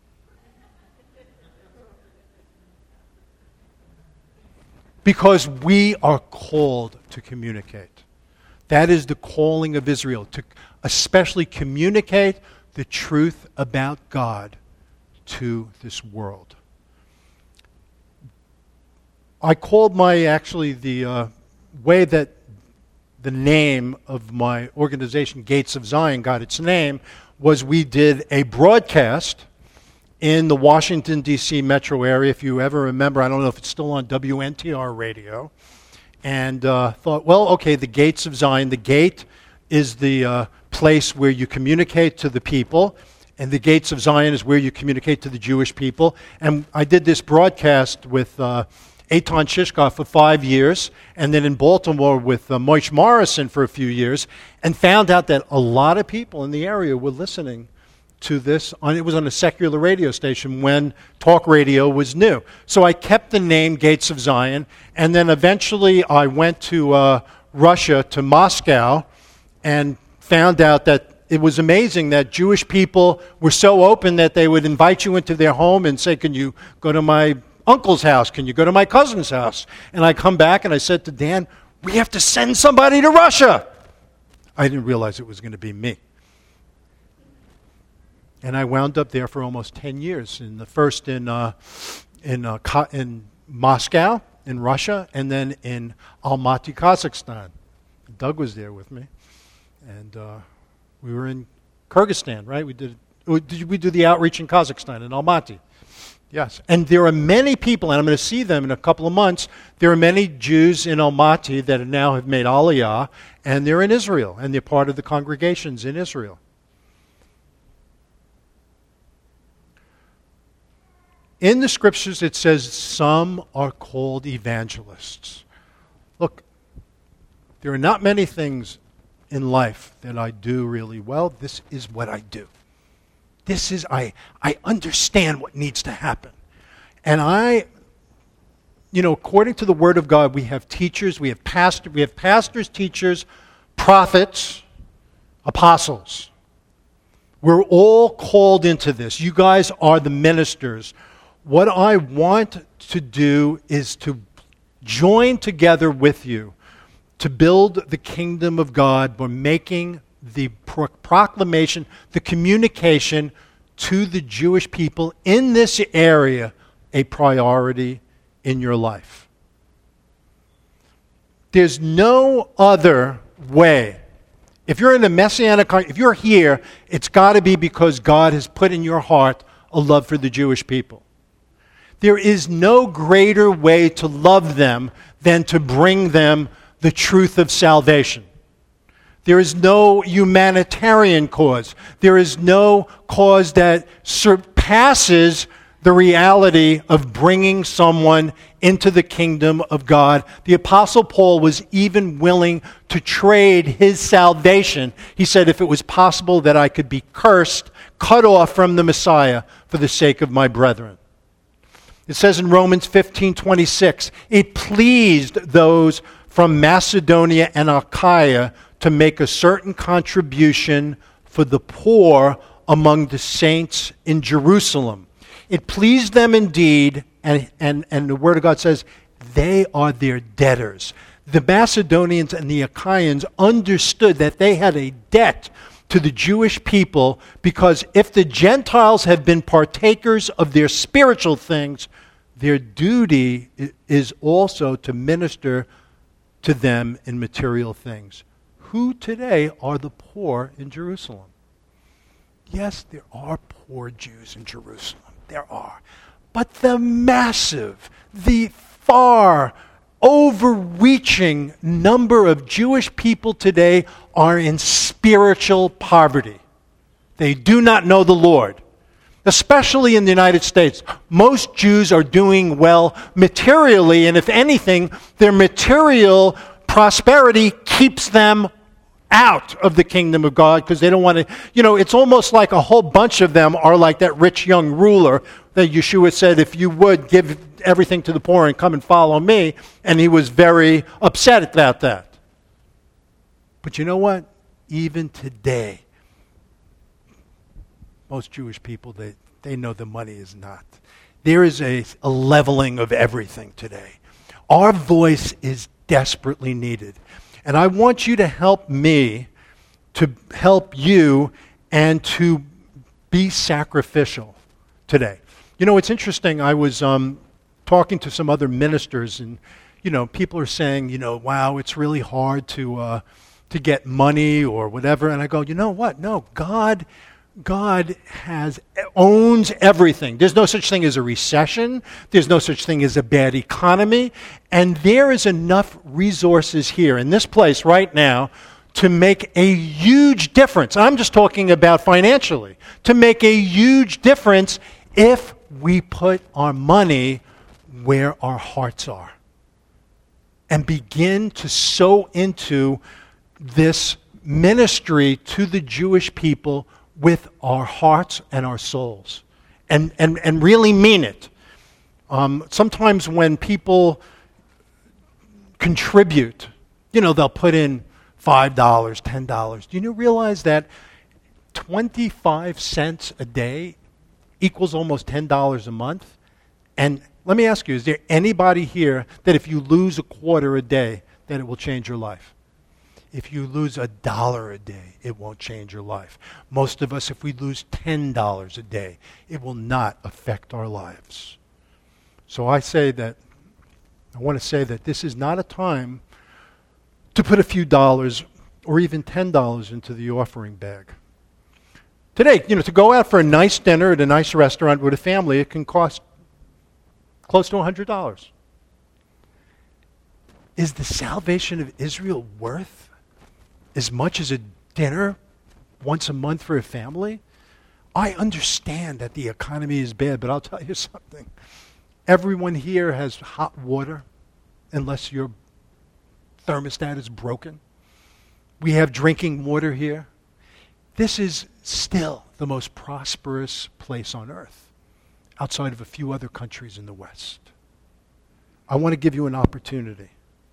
Because we are called to communicate. That is the calling of Israel, to especially communicate the truth about God to this world. I called my, actually, the uh, way that the name of my organization, Gates of Zion, got its name, was we did a broadcast in the Washington, D C metro area. If you ever remember, I don't know if it's still on W N T R radio, and uh, thought, well, okay, the Gates of Zion. The gate is the uh, place where you communicate to the people, and the Gates of Zion is where you communicate to the Jewish people. And I did this broadcast with uh, Eitan Shishkov for five years, and then in Baltimore with uh, Moish Morrison for a few years, and found out that a lot of people in the area were listening to this. On, it was on a secular radio station when talk radio was new. So I kept the name Gates of Zion, and then eventually I went to uh, Russia, to Moscow, and found out that it was amazing that Jewish people were so open that they would invite you into their home and say, can you go to my uncle's house? Can you go to my cousin's house? And I come back and I said to Dan, we have to send somebody to Russia. I didn't realize it was going to be me. And I wound up there for almost ten years. In the first in uh, in uh, in Moscow, in Russia, and then in Almaty, Kazakhstan. Doug was there with me, and uh, we were in Kyrgyzstan, right? We did. Did we do the outreach in Kazakhstan, in Almaty? Yes. And there are many people, and I'm going to see them in a couple of months. There are many Jews in Almaty that now have made Aliyah, and they're in Israel, and they're part of the congregations in Israel. In the scriptures, it says some are called evangelists. Look, there are not many things in life that I do really well. This is what I do. This is, I, I understand what needs to happen. And I you know, according to the Word of God, we have teachers, we have pastor, we have pastors, teachers, prophets, apostles. We're all called into this. You guys are the ministers. What I want to do is to join together with you to build the kingdom of God by making the pro- proclamation, the communication to the Jewish people in this area a priority in your life. There's no other way. If you're in a messianic, if you're here, it's got to be because God has put in your heart a love for the Jewish people. There is no greater way to love them than to bring them the truth of salvation. There is no humanitarian cause. There is no cause that surpasses the reality of bringing someone into the kingdom of God. The Apostle Paul was even willing to trade his salvation. He said, if it was possible that I could be cursed, cut off from the Messiah for the sake of my brethren. It says in Romans fifteen twenty-six, it pleased those from Macedonia and Achaia to make a certain contribution for the poor among the saints in Jerusalem. It pleased them indeed, and, and, and the Word of God says, they are their debtors. The Macedonians and the Achaeans understood that they had a debt to the Jewish people, because if the Gentiles have been partakers of their spiritual things, their duty is also to minister to them in material things. Who today are the poor in Jerusalem? Yes, there are poor Jews in Jerusalem. There are. But the massive, the far overreaching number of Jewish people today are in spiritual poverty. They do not know the Lord. Especially in the United States, most Jews are doing well materially, and if anything, their material prosperity keeps them out of the kingdom of God because they don't want to, you know, it's almost like a whole bunch of them are like that rich young ruler that Yeshua said, if you would give everything to the poor and come and follow me, and he was very upset about that. But you know what? Even today, most Jewish people, they, they know the money is not. There is a, a leveling of everything today. Our voice is desperately needed. And I want you to help me to help you and to be sacrificial today. You know, it's interesting. I was um, talking to some other ministers, and, you know, people are saying, you know, wow, it's really hard to uh, to get money or whatever. And I go, you know what? No, God... God has owns everything. There's no such thing as a recession. There's no such thing as a bad economy. And there is enough resources here in this place right now to make a huge difference. I'm just talking about financially. To make a huge difference if we put our money where our hearts are and begin to sow into this ministry to the Jewish people with our hearts and our souls, and, and, and really mean it. Um, sometimes when people contribute, you know, they'll put in five dollars, ten dollars. Do you realize that twenty-five cents a day equals almost ten dollars a month? And let me ask you, is there anybody here that if you lose a quarter a day, that it will change your life? If you lose a dollar a day, it won't change your life. Most of us, if we lose ten dollars a day, it will not affect our lives. So I say that, I want to say that this is not a time to put a few dollars or even ten dollars into the offering bag. Today, you know, to go out for a nice dinner at a nice restaurant with a family, it can cost close to one hundred dollars. Is the salvation of Israel worth as much as a dinner once a month for a family? I understand that the economy is bad, but I'll tell you something. Everyone here has hot water, unless your thermostat is broken. We have drinking water here. This is still the most prosperous place on earth, outside of a few other countries in the West. I want to give you an opportunity.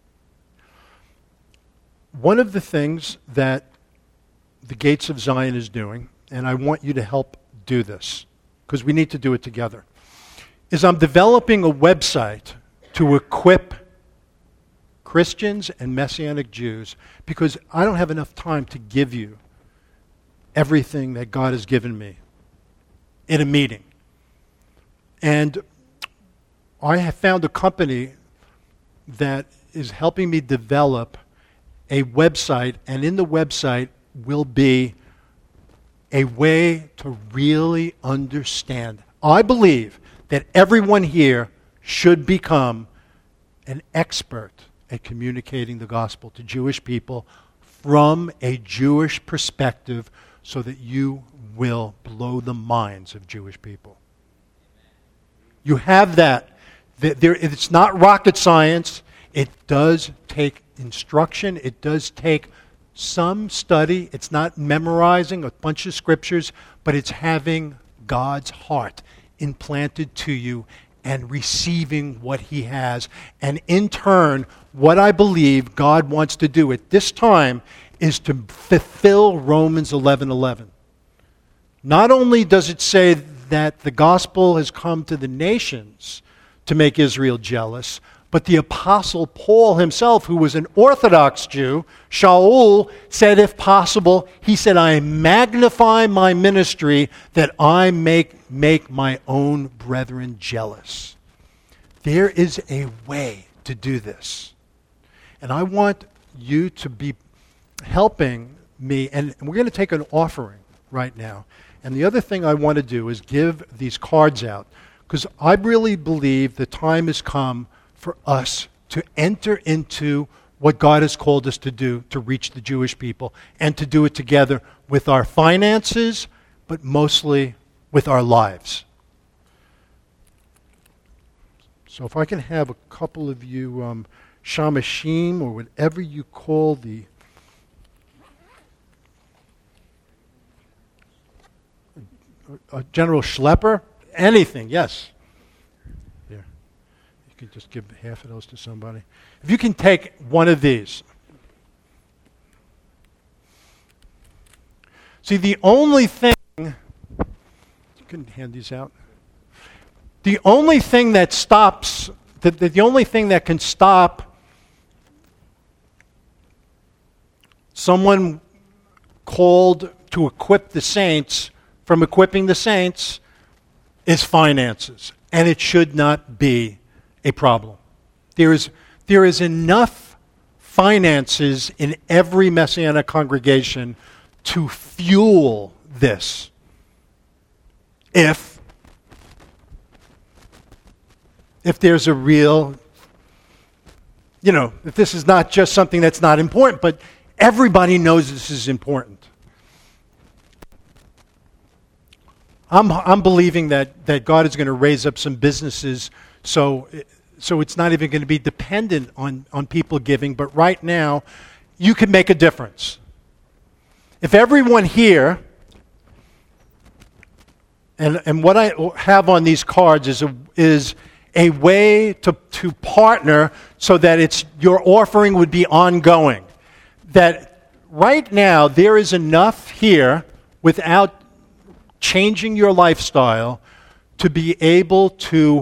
One of the things that the Gates of Zion is doing, and I want you to help do this, because we need to do it together, is I'm developing a website to equip Christians and Messianic Jews, because I don't have enough time to give you everything that God has given me in a meeting. And I have found a company that is helping me develop a website, and in the website will be a way to really understand. I believe that everyone here should become an expert at communicating the gospel to Jewish people from a Jewish perspective, so that you will blow the minds of Jewish people. You have that. There, it's not rocket science. It does take instruction. It does take some study. It's not memorizing a bunch of scriptures, but it's having God's heart implanted to you and receiving what He has. And in turn, what I believe God wants to do at this time is to fulfill Romans eleven eleven. Not only does it say that the gospel has come to the nations to make Israel jealous, but the Apostle Paul himself, who was an Orthodox Jew, Shaul, said if possible, he said, I magnify my ministry that I make, make my own brethren jealous. There is a way to do this. And I want you to be helping me, and we're going to take an offering right now. And the other thing I want to do is give these cards out, because I really believe the time has come for us to enter into what God has called us to do to reach the Jewish people, and to do it together with our finances, but mostly with our lives. So if I can have a couple of you, um, shamashim, or whatever you call the a General Schlepper, anything, yes. Here, you can just give half of those to somebody. If you can take one of these. See, the only thing, you can hand these out. The only thing that stops, the, the, the only thing that can stop someone called to equip the saints from equipping the saints is finances. And it should not be a problem. There is, there is enough finances in every Messianic congregation to fuel this. If, if there's a real, you know, if this is not just something that's not important, but everybody knows this is important. I'm, I'm believing that, that God is going to raise up some businesses so, so it's not even going to be dependent on, on people giving, but right now, you can make a difference. If everyone here, and, and what I have on these cards is a, is a way to, to partner so that it's, your offering would be ongoing. That right now, there is enough here without changing your lifestyle to be able to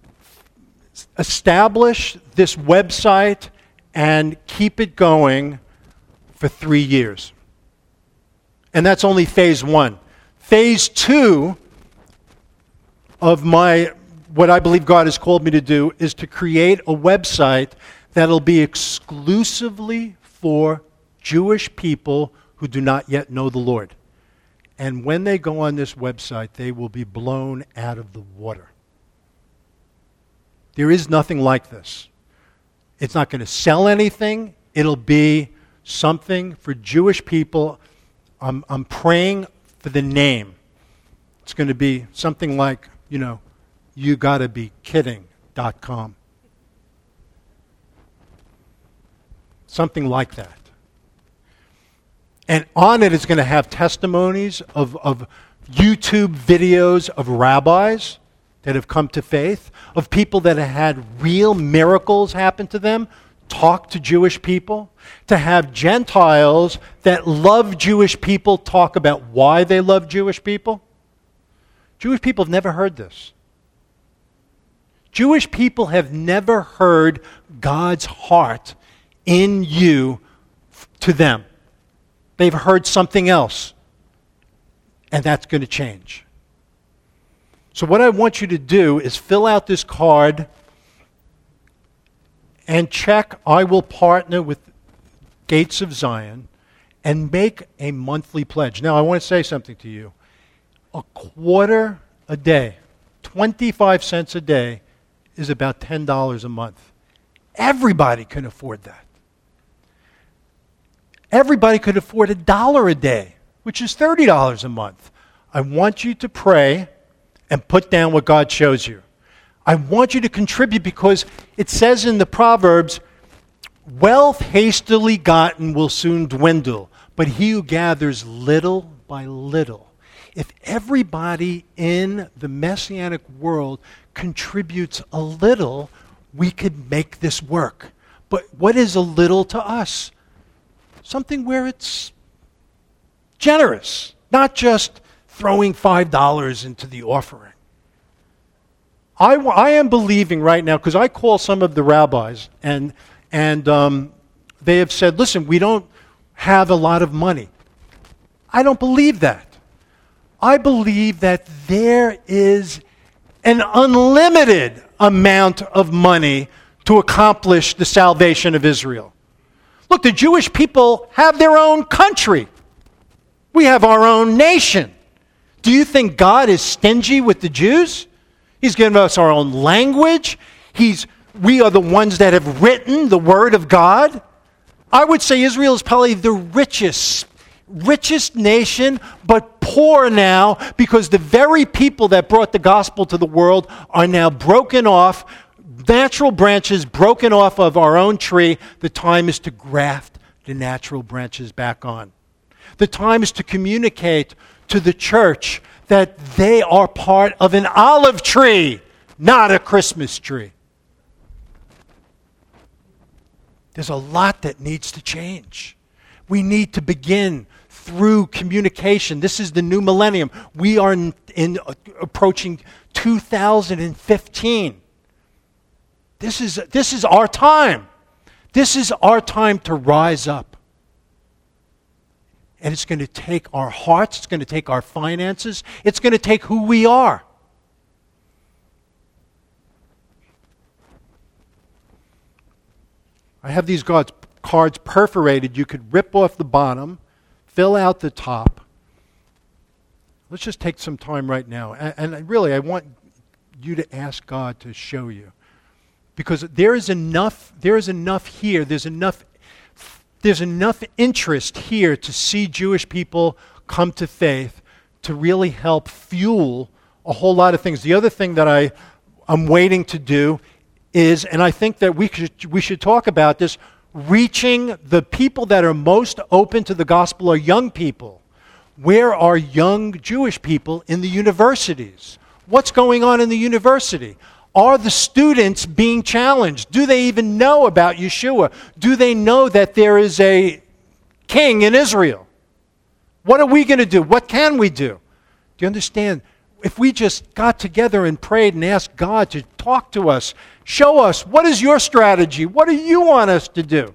establish this website and keep it going for three years. And that's only phase one. Phase two of my, what I believe God has called me to do, is to create a website that'll be exclusively for Jewish people who do not yet know the Lord. And when they go on this website, they will be blown out of the water. There is nothing like this. It's not going to sell anything. It'll be something for Jewish people. I'm, I'm praying for the name. It's going to be something like, you know, you gotta be kidding dot com. Something like that. And on it is going to have testimonies of, of YouTube videos of rabbis that have come to faith, of people that have had real miracles happen to them, talk to Jewish people, to have Gentiles that love Jewish people talk about why they love Jewish people. Jewish people have never heard this. Jewish people have never heard God's heart in you to them. They've heard something else, and that's going to change. So what I want you to do is fill out this card and check I will partner with Gates of Zion and make a monthly pledge. Now, I want to say something to you. A quarter a day, twenty-five cents a day, is about ten dollars a month. Everybody can afford that. Everybody could afford a dollar a day, which is thirty dollars a month. I want you to pray and put down what God shows you. I want you to contribute because it says in the Proverbs, wealth hastily gotten will soon dwindle, but he who gathers little by little. If everybody in the Messianic world contributes a little, we could make this work. But what is a little to us? Something where it's generous, not just throwing five dollars into the offering. I, I am believing right now, because I call some of the rabbis, and, and um, they have said, listen, we don't have a lot of money. I don't believe that. I believe that there is an unlimited amount of money to accomplish the salvation of Israel. Look, the Jewish people have their own country. We have our own nation. Do you think God is stingy with the Jews? He's given us our own language. He's, we are the ones that have written the Word of God. I would say Israel is probably the richest, richest nation, but poor now because the very people that brought the gospel to the world are now broken off, natural branches broken off of our own tree. The time is to graft the natural branches back on. The time is to communicate to the church that they are part of an olive tree, not a Christmas tree. There's a lot that needs to change. We need to begin through communication. This is the new millennium. We are in, in uh, approaching two thousand fifteen. This is, this is our time. This is our time to rise up. And it's going to take our hearts, it's going to take our finances, it's going to take who we are. I have these cards, cards perforated. You could rip off the bottom, fill out the top. Let's just take some time right now. And, and really, I want you to ask God to show you. Because there is enough, there is enough here, there's enough There's enough interest here to see Jewish people come to faith to really help fuel a whole lot of things. The other thing that I, I'm waiting to do is, and I think that we should, we should talk about this, reaching the people that are most open to the gospel are young people. Where are young Jewish people in the universities? What's going on in the university? Are the students being challenged? Do they even know about Yeshua? Do they know that there is a king in Israel? What are we going to do? What can we do? Do you understand? If we just got together and prayed and asked God to talk to us, show us, what is your strategy? What do you want us to do?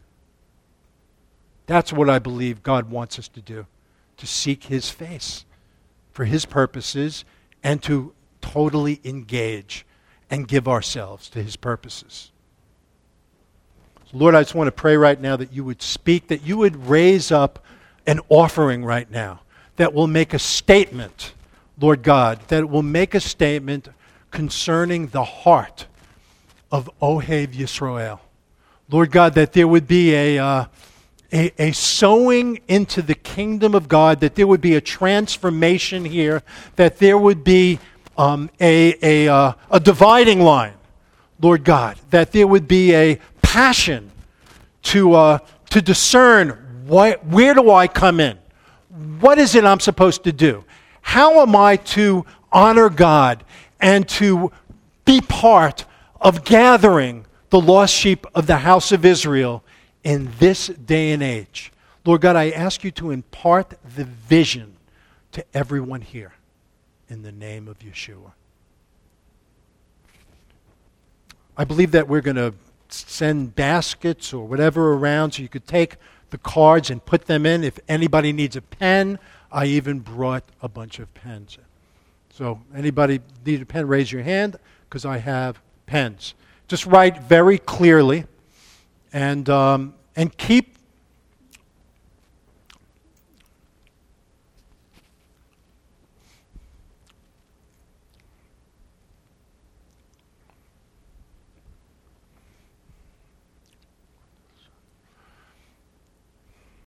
That's what I believe God wants us to do, to seek His face for His purposes and to totally engage and give ourselves to His purposes. So Lord, I just want to pray right now that you would speak, that you would raise up an offering right now that will make a statement, Lord God, that will make a statement concerning the heart of Ohev Yisrael. Lord God, that there would be a, uh, a, a sowing into the kingdom of God, that there would be a transformation here, that there would be Um, a, a, uh, a dividing line, Lord God, that there would be a passion to, uh, to discern why, where do I come in? What is it I'm supposed to do? How am I to honor God and to be part of gathering the lost sheep of the house of Israel in this day and age. Lord God, I ask you to impart the vision to everyone here in the name of Yeshua. I believe that we're going to send baskets or whatever around so you could take the cards and put them in. If anybody needs a pen, I even brought a bunch of pens. So anybody need a pen, raise your hand, because I have pens. Just write very clearly and, um, and keep